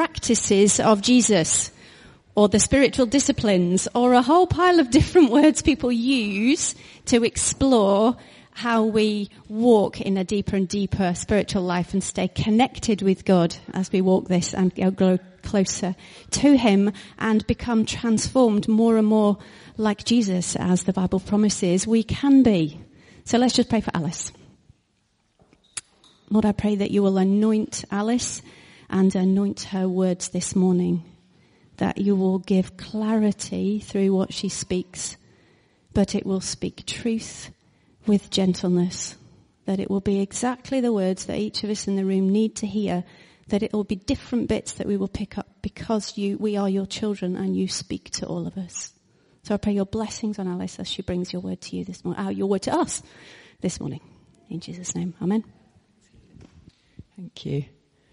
practices of Jesus, or the spiritual disciplines, or a whole pile of different words people use to explore how we walk in a deeper and deeper spiritual life and stay connected with God as we walk this and grow closer to him and become transformed more and more like Jesus, as the Bible promises we can be. So let's just pray for Alice. Lord, I pray that you will anoint Alice and anoint her words this morning, that you will give clarity through what she speaks, but it will speak truth with gentleness, that it will be exactly the words that each of us in the room need to hear, that it will be different bits that we will pick up because we are your children and you speak to all of us. So I pray your blessings on Alice as she brings your word to you this morning, your word to us this morning. In Jesus' name, amen. Thank you.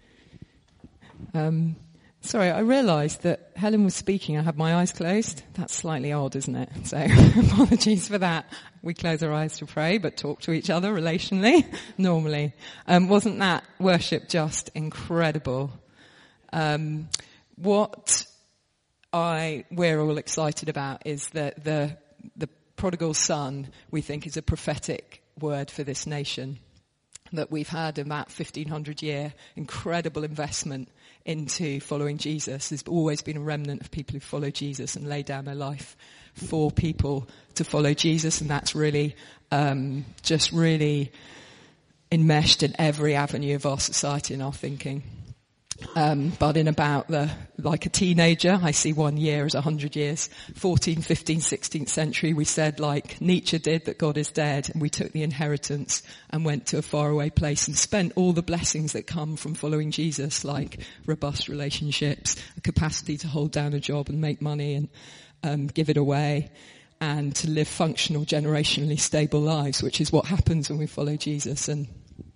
Sorry, I realised that Helen was speaking. I had my eyes closed. That's slightly odd, isn't it? So apologies for that. We close our eyes to pray, but talk to each other relationally, normally. Wasn't that worship just incredible? What we're all excited about is that the prodigal son, we think, is a prophetic word for this nation. That we've had about 1,500 year incredible investment into following Jesus. There's always been a remnant of people who follow Jesus and lay down their life for people to follow Jesus, and that's really just really enmeshed in every avenue of our society and our thinking. But in about like a teenager, I see 1 year as 100 years. 14th, 15th, 16th century, we said, like Nietzsche did, that God is dead, and we took the inheritance and went to a faraway place and spent all the blessings that come from following Jesus, like robust relationships, a capacity to hold down a job and make money and give it away, and to live functional, generationally stable lives, which is what happens when we follow Jesus. And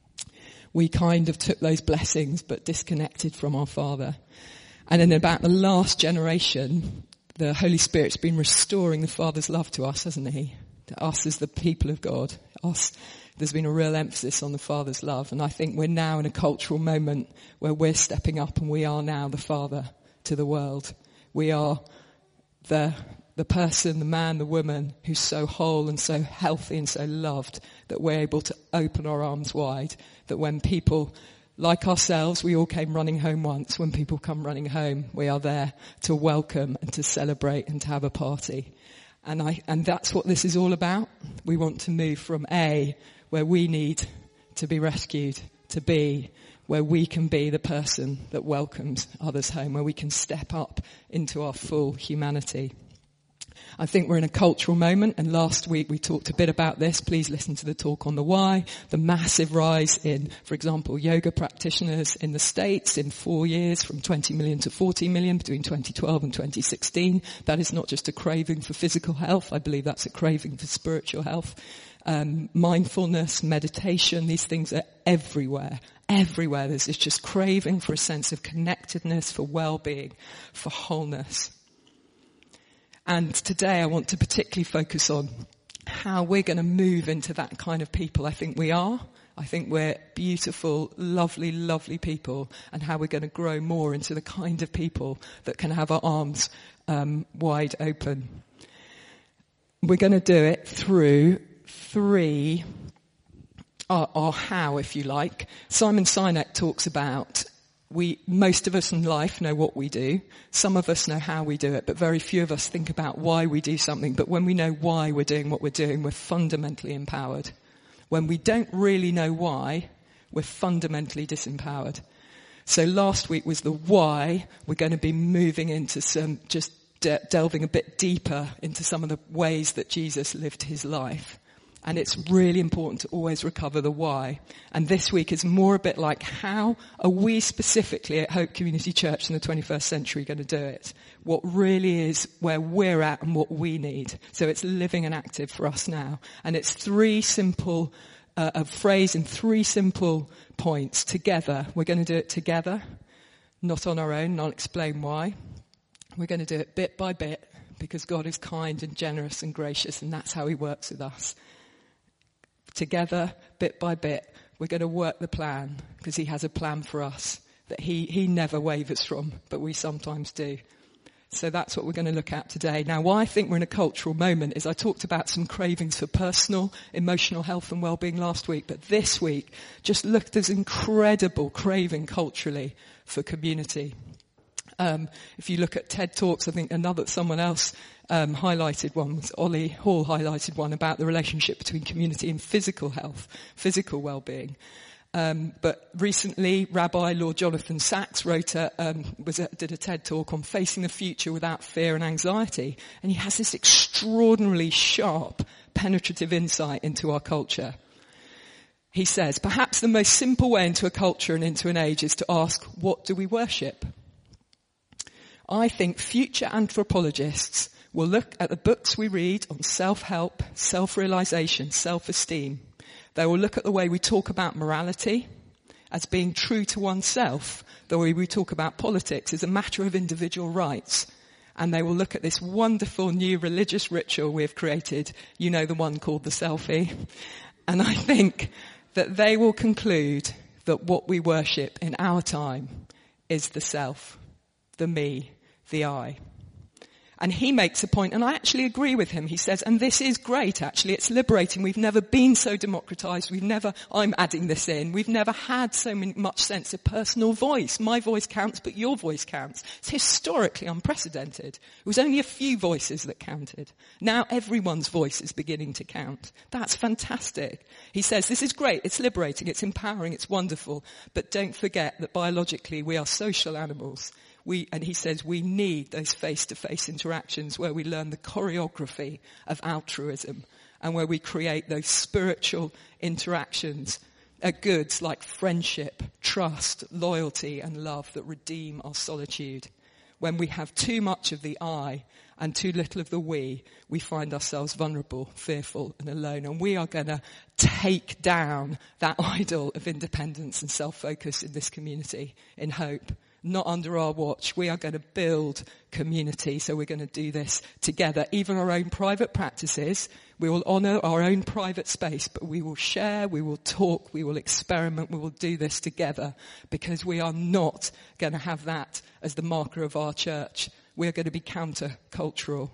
we kind of took those blessings but disconnected from our Father. And in about the last generation, the Holy Spirit's been restoring the Father's love to us, hasn't he? To us as the people of God. There's been a real emphasis on the Father's love. And I think we're now in a cultural moment where we're stepping up and we are now the Father to the world. We are the person, the man, the woman who's so whole and so healthy and so loved that we're able to open our arms wide. That when people like ourselves, we all came running home once. When people come running home, we are there to welcome and to celebrate and to have a party. And that's what this is all about. We want to move from A, where we need to be rescued, to B, where we can be the person that welcomes others home, where we can step up into our full humanity. I think we're in a cultural moment, and last week we talked a bit about this. Please listen to the talk on the why. The massive rise in, for example, yoga practitioners in the States in 4 years, from 20 million to 40 million between 2012 and 2016. That is not just a craving for physical health. I believe that's a craving for spiritual health. Mindfulness, meditation, these things are everywhere. Everywhere there's this just craving for a sense of connectedness, for well-being, for wholeness. And today I want to particularly focus on how we're going to move into that kind of people. I think we are. I think we're beautiful, lovely, lovely people, and how we're going to grow more into the kind of people that can have our arms wide open. We're going to do it through three, or how, if you like. Simon Sinek talks about most of us in life know what we do. Some of us know how we do it, but very few of us think about why we do something. But when we know why we're doing what we're doing, we're fundamentally empowered. When we don't really know why, we're fundamentally disempowered. So last week was the why. We're going to be moving into some, just delving a bit deeper into some of the ways that Jesus lived his life. And it's really important to always recover the why. And this week is more a bit like, how are we specifically at Hope Community Church in the 21st century going to do it? What really is where we're at and what we need. So it's living and active for us now. And it's a phrase in three simple points. Together. We're going to do it together. Not on our own. I'll explain why. We're going to do it bit by bit because God is kind and generous and gracious, and that's how he works with us. Together, bit by bit, we're going to work the plan because he has a plan for us. that he never wavers from, but we sometimes do. So that's what we're going to look at today. Now, why I think we're in a cultural moment is I talked about some cravings for personal, emotional health and well-being last week, but this week just looked as incredible craving culturally for community. If you look at TED Talks, I think someone else highlighted one, Ollie Hall highlighted one about the relationship between community and physical health, physical well-being. But recently, Rabbi Lord Jonathan Sacks did a TED Talk on facing the future without fear and anxiety. And he has this extraordinarily sharp, penetrative insight into our culture. He says, perhaps the most simple way into a culture and into an age is to ask, what do we worship? I think future anthropologists will look at the books we read on self-help, self-realization, self-esteem. They will look at the way we talk about morality as being true to oneself, the way we talk about politics as a matter of individual rights. And they will look at this wonderful new religious ritual we have created, you know, the one called the selfie. And I think that they will conclude that what we worship in our time is the self, the me, the I. And he makes a point, and I actually agree with him. He says, and this is great actually, it's liberating. We've never been so democratized. I'm adding this in, we've never had so much sense of personal voice. My voice counts, but your voice counts. It's historically unprecedented. It was only a few voices that counted. Now everyone's voice is beginning to count. That's fantastic. He says, this is great, it's liberating, it's empowering, it's wonderful. But don't forget that biologically we are social animals. And he says we need those face-to-face interactions where we learn the choreography of altruism and where we create those spiritual interactions, goods like friendship, trust, loyalty and love that redeem our solitude. When we have too much of the I and too little of the we find ourselves vulnerable, fearful and alone. And we are going to take down that idol of independence and self-focus in this community in hope. Not under our watch. We are going to build community, so we're going to do this together. Even our own private practices, we will honour our own private space, but we will share, we will talk, we will experiment, we will do this together, because we are not going to have that as the marker of our church. We are going to be counter-cultural.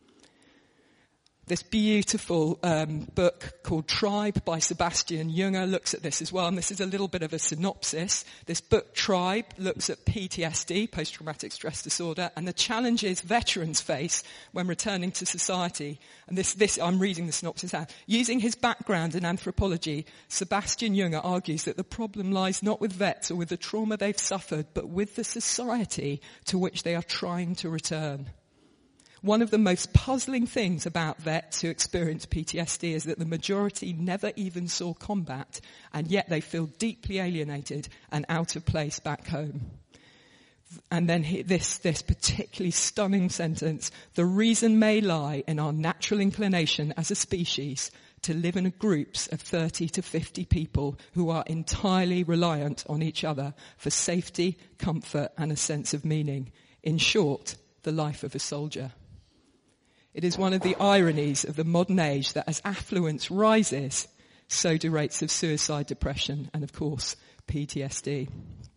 This beautiful book called Tribe by Sebastian Junger looks at this as well, and this is a little bit of a synopsis. This book, Tribe, looks at PTSD, post-traumatic stress disorder, and the challenges veterans face when returning to society. And this I'm reading the synopsis out. Using his background in anthropology, Sebastian Junger argues that the problem lies not with vets or with the trauma they've suffered, but with the society to which they are trying to return. One of the most puzzling things about vets who experience PTSD is that the majority never even saw combat, and yet they feel deeply alienated and out of place back home. And then this particularly stunning sentence, the reason may lie in our natural inclination as a species to live in groups of 30 to 50 people who are entirely reliant on each other for safety, comfort, and a sense of meaning. In short, the life of a soldier. It is one of the ironies of the modern age that as affluence rises, so do rates of suicide, depression, and of course, PTSD.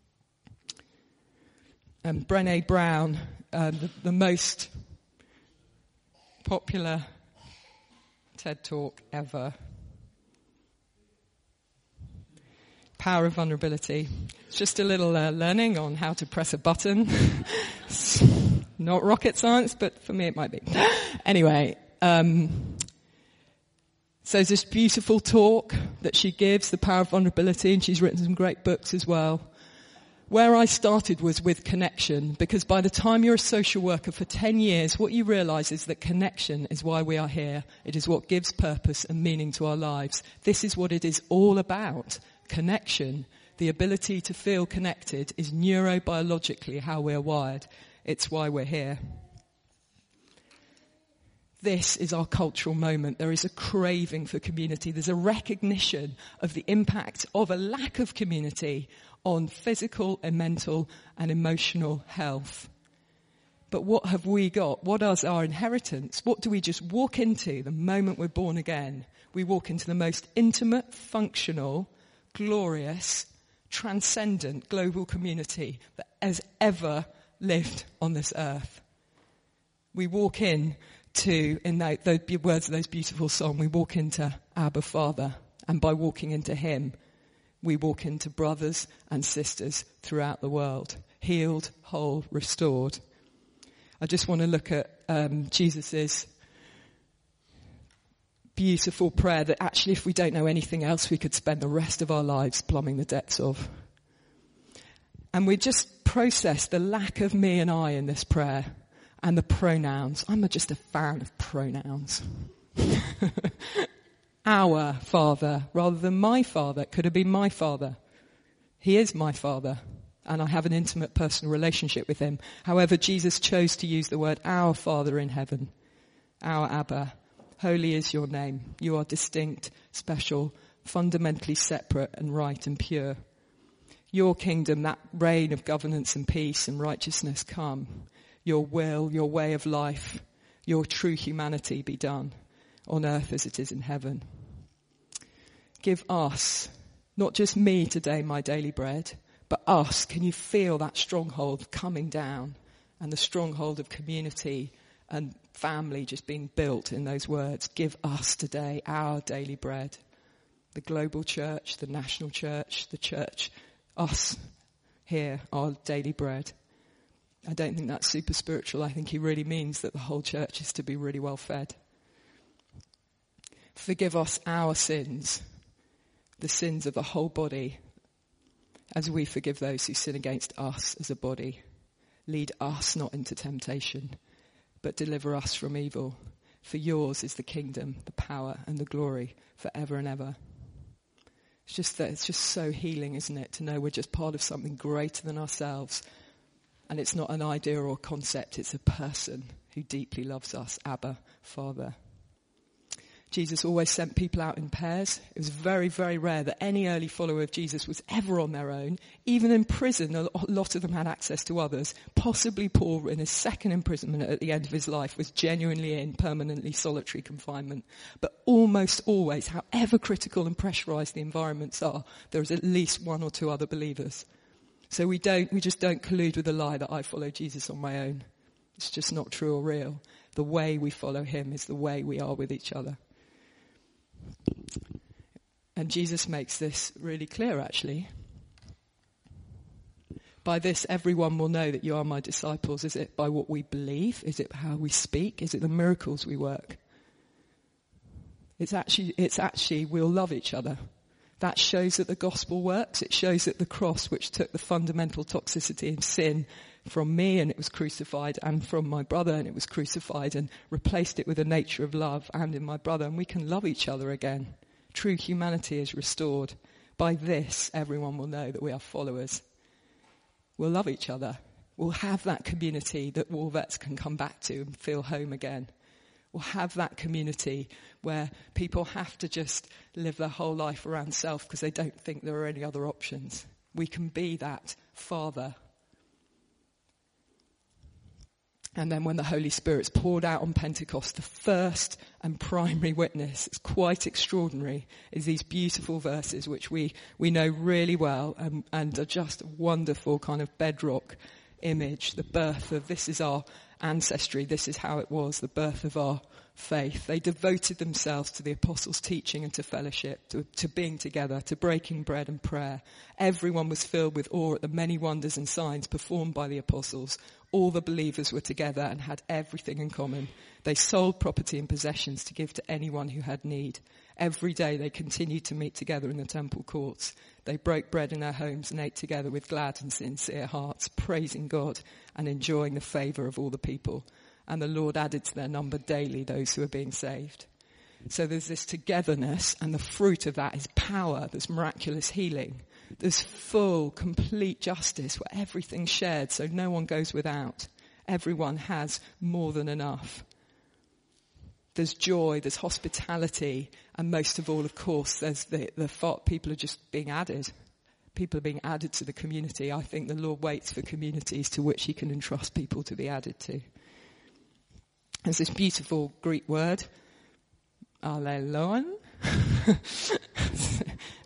Brené Brown, the most popular TED Talk ever. Power of vulnerability. It's just a little learning on how to press a button. Not rocket science, but for me it might be. Anyway, so there's this beautiful talk that she gives, The Power of Vulnerability, and she's written some great books as well. Where I started was with connection, because by the time you're a social worker for 10 years, what you realise is that connection is why we are here. It is what gives purpose and meaning to our lives. This is what it is all about. Connection, the ability to feel connected, is neurobiologically how we're wired. It's why we're here. This is our cultural moment. There is a craving for community. There's a recognition of the impact of a lack of community on physical and mental and emotional health. But what have we got? What is our inheritance? What do we just walk into the moment we're born again? We walk into the most intimate, functional, glorious, transcendent global community that has ever lived on this earth. We walk in the words of those beautiful songs, we walk into Abba Father, and by walking into him, we walk into brothers and sisters throughout the world, healed, whole, restored. I just want to look at Jesus's beautiful prayer that actually, if we don't know anything else, we could spend the rest of our lives plumbing the depths of. And we just process the lack of me and I in this prayer and the pronouns. I'm just a fan of pronouns. Our Father, rather than my Father. It could have been my Father. He is my Father, and I have an intimate personal relationship with him. However, Jesus chose to use the word our Father in heaven, our Abba. Holy is your name. You are distinct, special, fundamentally separate and right and pure. Your kingdom, that reign of governance and peace and righteousness come. Your will, your way of life, your true humanity be done on earth as it is in heaven. Give us, not just me today, my daily bread, but us. Can you feel that stronghold coming down and the stronghold of community and family just being built in those words? Give us today our daily bread. The global church, the national church, the church, us here, our daily bread. I don't think that's super spiritual. I think he really means that the whole church is to be really well fed. Forgive us our sins, the sins of the whole body, as we forgive those who sin against us as a body. Lead us not into temptation, but deliver us from evil. For yours is the kingdom, the power and the glory forever and ever. It's just so healing, isn't it, to know we're just part of something greater than ourselves. And it's not an idea or concept, it's a person who deeply loves us, Abba, Father. Jesus always sent people out in pairs. It was very, very rare that any early follower of Jesus was ever on their own. Even in prison, a lot of them had access to others. Possibly Paul, in his second imprisonment at the end of his life, was genuinely in permanently solitary confinement. But almost always, however critical and pressurized the environments are, there is at least one or two other believers. So we just don't collude with the lie that I follow Jesus on my own. It's just not true or real. The way we follow him is the way we are with each other. And Jesus makes this really clear, actually. By this, everyone will know that you are my disciples. Is it by what we believe? Is it how we speak? Is it the miracles we work? It's actually we'll love each other. That shows that the gospel works. It shows that the cross, which took the fundamental toxicity of sin from me and it was crucified, and from my brother and it was crucified, and replaced it with a nature of love and in my brother, and we can love each other again. True humanity is restored. By this, everyone will know that we are followers. We'll love each other. We'll have that community that Wolvets can come back to and feel home again. We'll have that community where people have to just live their whole life around self because they don't think there are any other options. We can be that Father. And then when the Holy Spirit's poured out on Pentecost, the first and primary witness, it's quite extraordinary, is these beautiful verses which we know really well and are just a wonderful kind of bedrock image. The birth of, this is our ancestry, this is how it was, the birth of our faith. They devoted themselves to the apostles' teaching and to fellowship, to being together, to breaking bread and prayer. Everyone was filled with awe at the many wonders and signs performed by the apostles. All the believers were together and had everything in common. They sold property and possessions to give to anyone who had need. Every day they continued to meet together in the temple courts. They broke bread in their homes and ate together with glad and sincere hearts, praising God and enjoying the favour of all the people. And the Lord added to their number daily those who were being saved. So there's this togetherness, and the fruit of that is power. There's miraculous healing. There's full, complete justice where everything's shared so no one goes without. Everyone has more than enough. There's joy, there's hospitality, and most of all, of course, there's the people are just being added. People are being added to the community. I think the Lord waits for communities to which he can entrust people to be added to. There's this beautiful Greek word, allelon.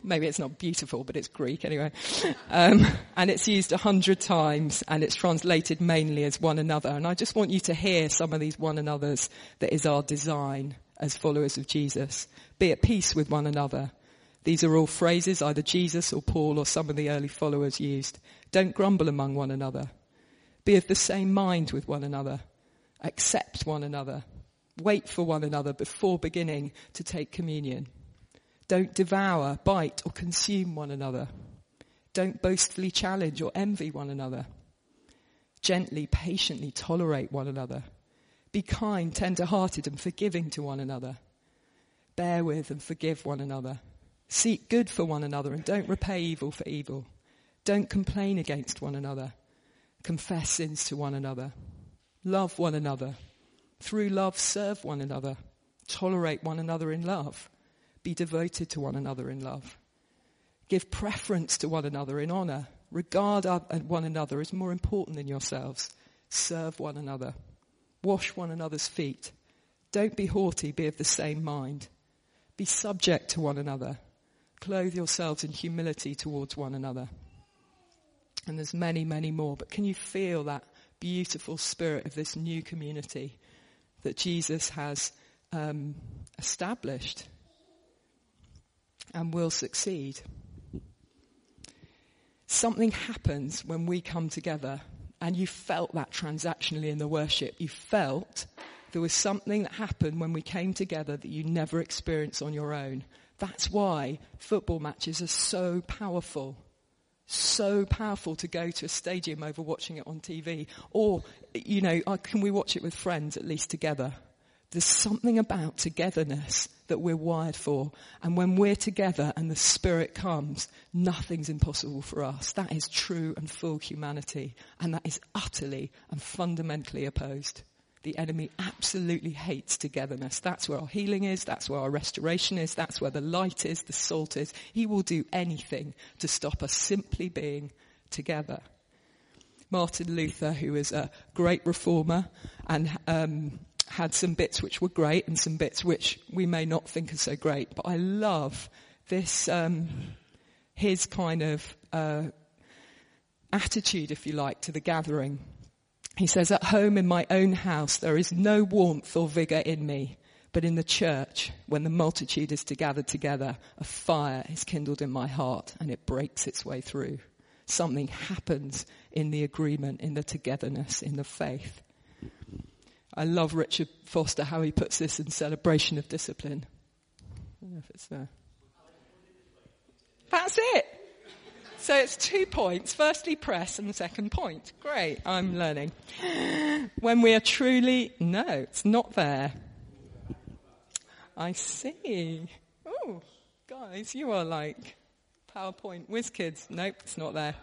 Maybe it's not beautiful, but it's Greek anyway. And it's used 100 times, and it's translated mainly as one another. And I just want you to hear some of these one another's that is our design as followers of Jesus. Be at peace with one another. These are all phrases either Jesus or Paul or some of the early followers used. Don't grumble among one another. Be of the same mind with one another. Accept one another. Wait for one another before beginning to take communion. Don't devour, bite, or consume one another. Don't boastfully challenge or envy one another. Gently, patiently tolerate one another. Be kind, tender-hearted, and forgiving to one another. Bear with and forgive one another. Seek good for one another and don't repay evil for evil. Don't complain against one another. Confess sins to one another. Love one another. Through love, serve one another. Tolerate one another in love. Be devoted to one another in love. Give preference to one another in honour. Regard one another as more important than yourselves. Serve one another. Wash one another's feet. Don't be haughty, be of the same mind. Be subject to one another. Clothe yourselves in humility towards one another. And there's many, many more. But can you feel that beautiful spirit of this new community that Jesus has established and will succeed? Something happens when we come together, and you felt that transactionally in the worship. You felt there was something that happened when we came together that you never experienced on your own. That's why football matches are so powerful. So powerful to go to a stadium over watching it on TV. Or, can we watch it with friends at least together? There's something about togetherness that we're wired for. And when we're together and the Spirit comes, nothing's impossible for us. That is true and full humanity. And that is utterly and fundamentally opposed. The enemy absolutely hates togetherness. That's where our healing is. That's where our restoration is. That's where the light is, the salt is. He will do anything to stop us simply being together. Martin Luther, who was a great reformer and had some bits which were great and some bits which we may not think are so great. But I love this, his kind of attitude, if you like, to the gathering. He says, at home in my own house, there is no warmth or vigour in me. But in the church, when the multitude is to gather together, a fire is kindled in my heart and it breaks its way through. Something happens in the agreement, in the togetherness, in the faith. I love Richard Foster, how he puts this in Celebration of Discipline. I don't know if it's there. That's it. So it's 2 points. Firstly, press, and the second point. Great, I'm learning. When we are truly... No, it's not there. I see. Oh, guys, you are like PowerPoint whiz kids. Nope, it's not there.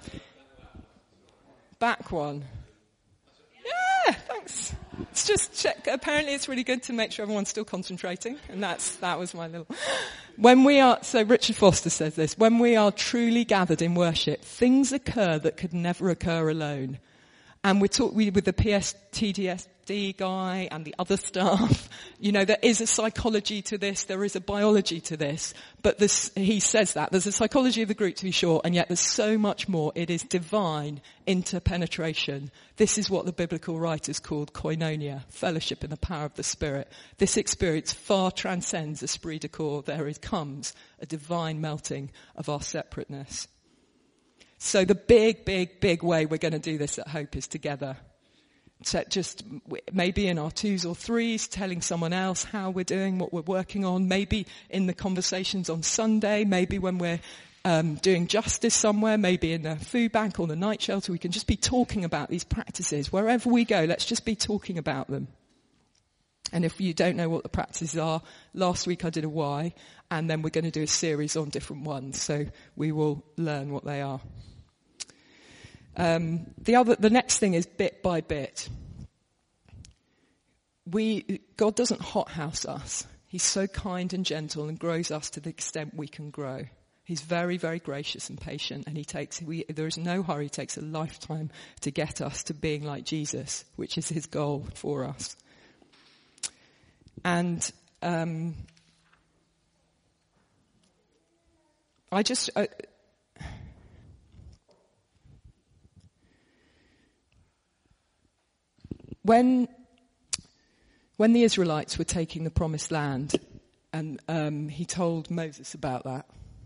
Back one. Yeah, thanks. It's just check. Apparently it's really good to make sure everyone's still concentrating. And that was my little... so Richard Foster says this, when we are truly gathered in worship, things occur that could never occur alone. And with the PSTDSD guy and the other staff, there is a psychology to this, there is a biology to this, but he says that. There's a psychology of the group to be sure, and yet there's so much more. It is divine interpenetration. This is what the biblical writers called koinonia, fellowship in the power of the Spirit. This experience far transcends esprit de corps. There comes a divine melting of our separateness. So the big, big, big way we're going to do this at Hope is together. So just maybe in our 2s or 3s, telling someone else how we're doing, what we're working on. Maybe in the conversations on Sunday. Maybe when we're doing justice somewhere. Maybe in the food bank or the night shelter. We can just be talking about these practices. Wherever we go, let's just be talking about them. And if you don't know what the practices are, last week I did a why, and then we're going to do a series on different ones. So we will learn what they are. The next thing is bit by bit. God doesn't hothouse us. He's so kind and gentle and grows us to the extent we can grow. He's very, very gracious and patient, and there is no hurry. It takes a lifetime to get us to being like Jesus, which is his goal for us. And when the Israelites were taking the promised land, and he told Moses about that,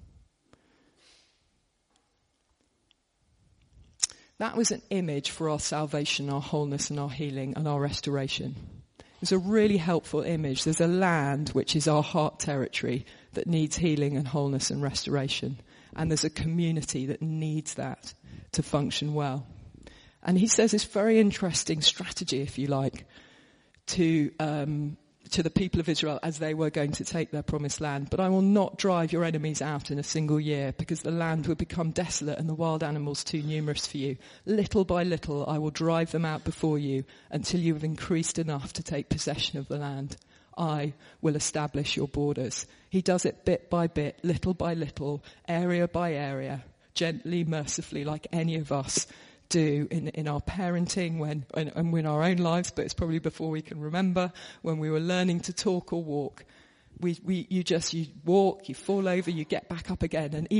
that was an image for our salvation, our wholeness and our healing and our restoration. It's a really helpful image. There's a land which is our heart territory that needs healing and wholeness and restoration. And there's a community that needs that to function well. And he says this very interesting strategy, if you like, to the people of Israel as they were going to take their promised land. But I will not drive your enemies out in a single year, because the land will become desolate and the wild animals too numerous for you. Little by little I will drive them out before you until you have increased enough to take possession of the land. I will establish your borders. He does it bit by bit, little by little, area by area, gently, mercifully, like any of us do in our parenting when in our own lives, but it's probably before we can remember, when we were learning to talk or walk. You walk, you fall over, you get back up again. And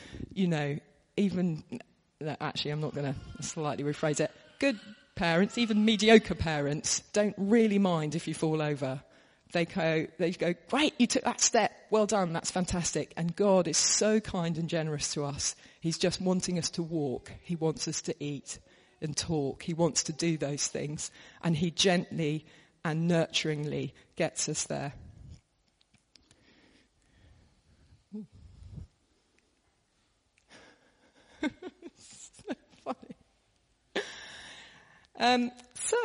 actually I'm not going to slightly rephrase it. Good parents, even mediocre parents, don't really mind if you fall over. They go, great, you took that step. Well done, that's fantastic. And God is so kind and generous to us. He's just wanting us to walk. He wants us to eat and talk. He wants to do those things. And he gently and nurturingly gets us there. So funny.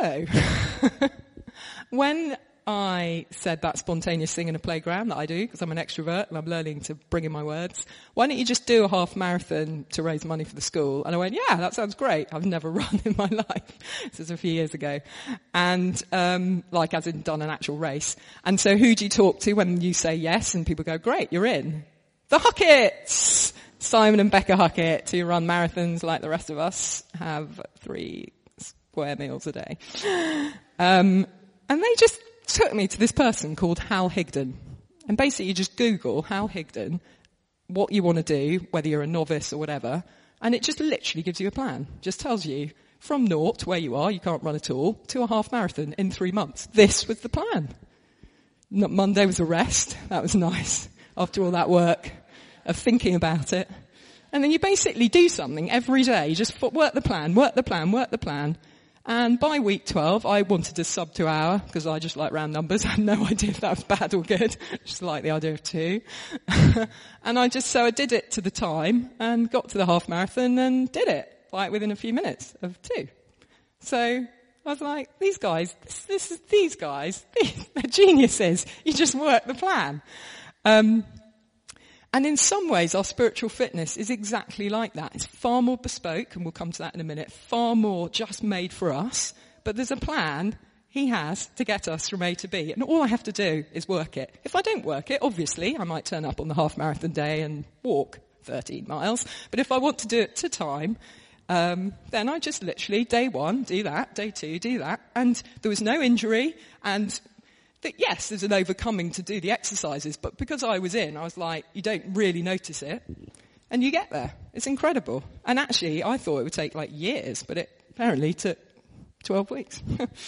When I said that spontaneous thing in a playground that I do, because I'm an extrovert and I'm learning to bring in my words, why don't you just do a half marathon to raise money for the school? And I went, yeah, that sounds great. I've never run in my life. This was a few years ago. And, as in done an actual race. And so who do you talk to when you say yes and people go, great, you're in? The Hucketts! Simon and Becca Huckett, who run marathons like the rest of us, have 3 square meals a day. And they just took me to this person called Hal Higdon. And basically you just Google Hal Higdon, what you want to do, whether you're a novice or whatever, and it just literally gives you a plan. Just tells you from 0 to where you are, you can't run at all, to a half marathon in 3 months. This was the plan. Monday was a rest. That was nice. After all that work of thinking about it. And then you basically do something every day. You just work the plan. And by week 12, I wanted a sub 2 hour, because I just like round numbers. I had no idea if that was bad or good. Just like the idea of 2. And I did it to the time and got to the half marathon and did it, like within a few minutes of 2. So I was like, these guys, these guys, they're geniuses. You just work the plan. And in some ways, our spiritual fitness is exactly like that. It's far more bespoke, and we'll come to that in a minute, far more just made for us. But there's a plan he has to get us from A to B. And all I have to do is work it. If I don't work it, obviously, I might turn up on the half marathon day and walk 13 miles. But if I want to do it to time, then I just literally, day 1, do that, day 2, do that. And there was no injury, and yes, there's an overcoming to do the exercises, but because I was like, you don't really notice it, and you get there. It's incredible. And actually, I thought it would take like years, but it apparently took 12 weeks.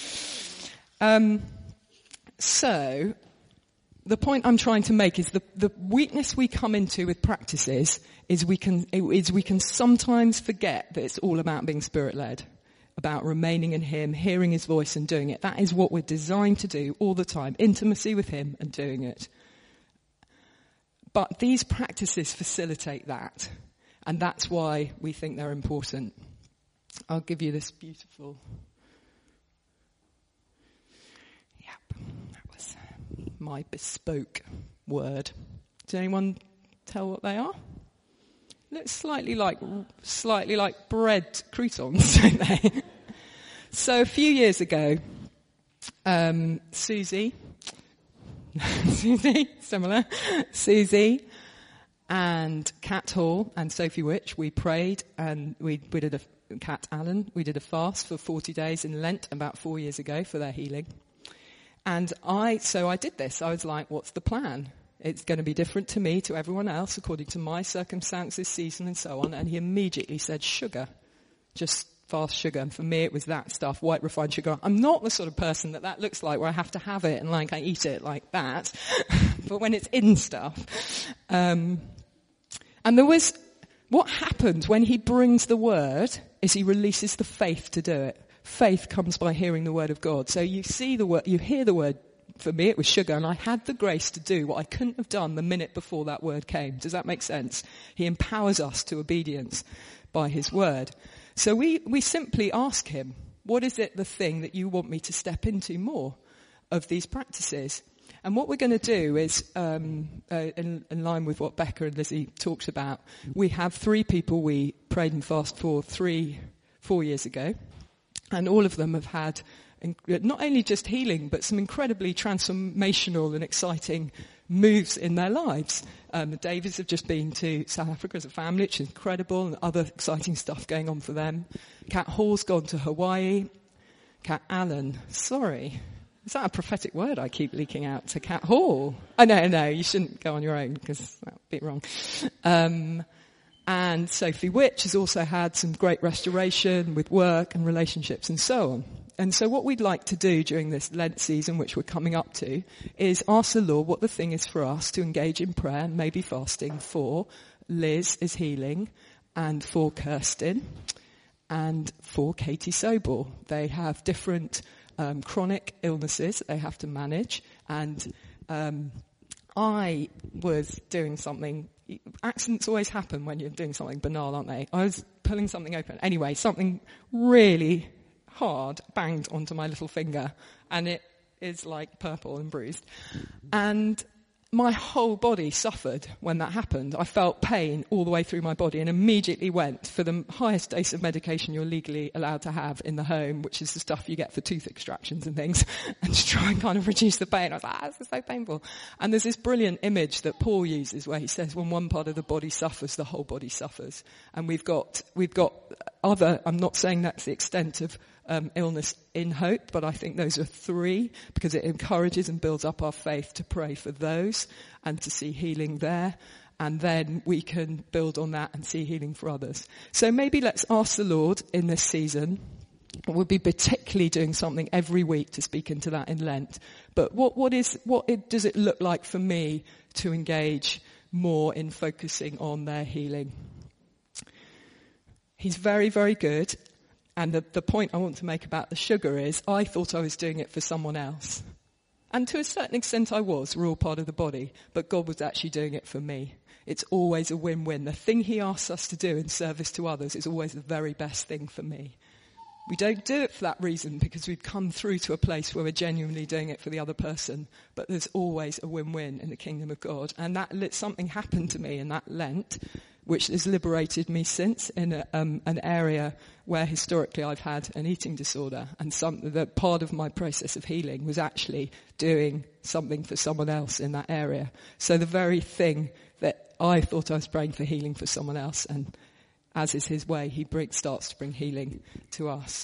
So, the point I'm trying to make is the weakness we come into with practices is we can sometimes forget that it's all about being Spirit-led. About remaining in him, hearing his voice and doing it. That is what we're designed to do all the time. Intimacy with him and doing it. But these practices facilitate that. And that's why we think they're important. I'll give you this beautiful... Yep, that was my bespoke word. Does anyone tell what they are? Looks slightly like bread croutons, don't they? So a few years ago, Susie, and Kat Hall and Sophie Witch, we prayed, and we did Kat Allen, we did a fast for 40 days in Lent about 4 years ago for their healing. And so I did this. I was like, what's the plan? It's going to be different to me, to everyone else, according to my circumstances, season, and so on. And he immediately said, sugar. Just fast sugar. And for me, it was that stuff, white refined sugar. I'm not the sort of person that looks like, where I have to have it and like I eat it like that. But when it's in stuff. And there was, what happens when he brings the word is he releases the faith to do it. Faith comes by hearing the word of God. So you see the word, you hear the word. For me, it was sugar, and I had the grace to do what I couldn't have done the minute before that word came. Does that make sense? He empowers us to obedience by his word. So we simply ask him, what is it, the thing that you want me to step into more of these practices? And what we're going to do is, in line with what Becca and Lizzie talked about, we have 3 people we prayed and fasted for 4 years ago, and all of them have had not only just healing, but some incredibly transformational and exciting moves in their lives. The Davies have just been to South Africa as a family, which is incredible, and other exciting stuff going on for them. Kat Hall's gone to Hawaii. Kat Allen, sorry. Is that a prophetic word I keep leaking out to Kat Hall? Oh, no, you shouldn't go on your own, because that would be wrong. And Sophie Witch has also had some great restoration with work and relationships and so on. And so what we'd like to do during this Lent season, which we're coming up to, is ask the Lord what the thing is for us to engage in prayer and maybe fasting for. Liz is healing, and for Kirsten, and for Katie Sobel. They have different chronic illnesses that they have to manage, and I was doing something. Accidents always happen when you're doing something banal, aren't they? I was pulling something open. Anyway, something really hard banged onto my little finger, and it is like purple and bruised. And my whole body suffered when that happened. I felt pain all the way through my body and immediately went for the highest dose of medication you're legally allowed to have in the home, which is the stuff you get for tooth extractions and things, and to try and kind of reduce the pain. I was like, this is so painful. And there's this brilliant image that Paul uses where he says when one part of the body suffers, the whole body suffers. And we've got other, I'm not saying that's the extent of illness in Hope, but I think those are 3 because it encourages and builds up our faith to pray for those and to see healing there, and then we can build on that and see healing for others. So maybe let's ask the Lord in this season. We'll be particularly doing something every week to speak into that in Lent. But what does it look like for me to engage more in focusing on their healing? He's very, very good. And the point I want to make about the sugar is I thought I was doing it for someone else. And to a certain extent I was. We're all part of the body. But God was actually doing it for me. It's always a win-win. The thing he asks us to do in service to others is always the very best thing for me. We don't do it for that reason because we've come through to a place where we're genuinely doing it for the other person. But there's always a win-win in the kingdom of God. And something happened to me in that Lent, which has liberated me since in an area where historically I've had an eating disorder. And that part of my process of healing was actually doing something for someone else in that area. So the very thing that I thought I was praying for healing for someone else, and as is his way, he starts to bring healing to us.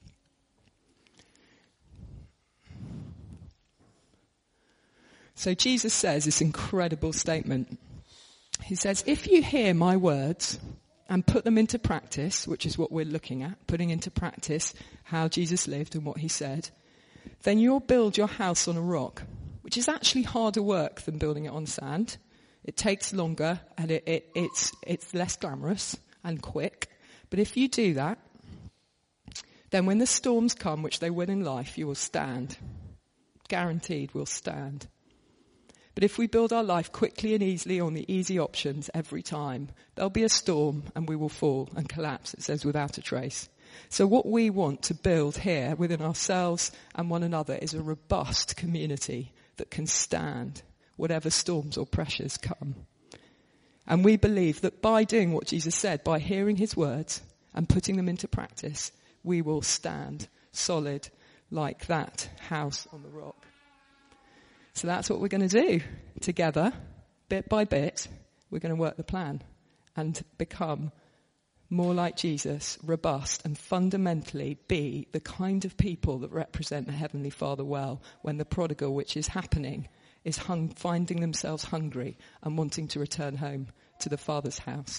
So Jesus says this incredible statement. He says, if you hear my words and put them into practice, which is what we're looking at, putting into practice how Jesus lived and what he said, then you'll build your house on a rock, which is actually harder work than building it on sand. It takes longer and it's less glamorous and quick. But if you do that, then when the storms come, which they will in life, you will stand. Guaranteed we'll stand. But if we build our life quickly and easily on the easy options every time, there'll be a storm and we will fall and collapse, it says, without a trace. So what we want to build here within ourselves and one another is a robust community that can stand whatever storms or pressures come. And we believe that by doing what Jesus said, by hearing his words and putting them into practice, we will stand solid like that house on the rock. So that's what we're going to do together, bit by bit. We're going to work the plan and become more like Jesus, robust, and fundamentally be the kind of people that represent the Heavenly Father well when the prodigal, which is happening, is finding themselves hungry and wanting to return home to the Father's house.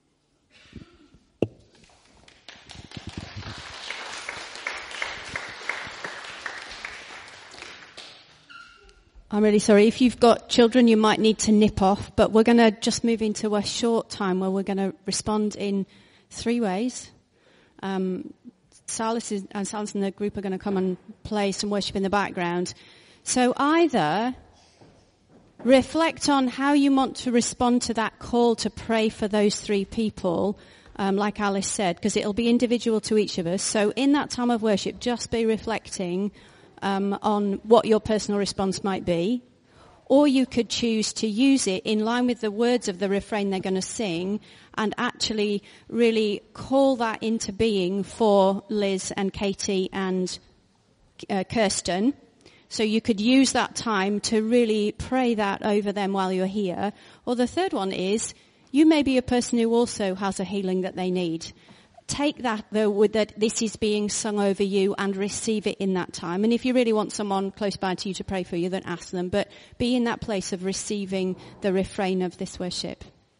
I'm really sorry. If you've got children, you might need to nip off, but we're going to just move into a short time where we're going to respond in 3 ways. Silas and the group are going to come and play some worship in the background. So either reflect on how you want to respond to that call to pray for those 3 people, like Alice said, because it'll be individual to each of us. So in that time of worship, just be reflecting on what your personal response might be. Or you could choose to use it in line with the words of the refrain they're going to sing and actually really call that into being for Liz and Katie and Kirsten. So you could use that time to really pray that over them while you're here. Or the third one is, you may be a person who also has a healing that they need. Take that, though, that this is being sung over you and receive it in that time. And if you really want someone close by to you to pray for you, then ask them. But be in that place of receiving the refrain of this worship.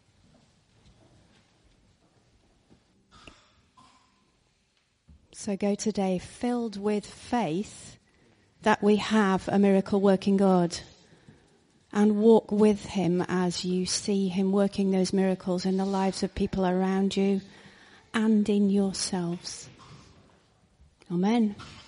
So go today filled with faith that we have a miracle working God. And walk with him as you see him working those miracles in the lives of people around you and in yourselves. Amen.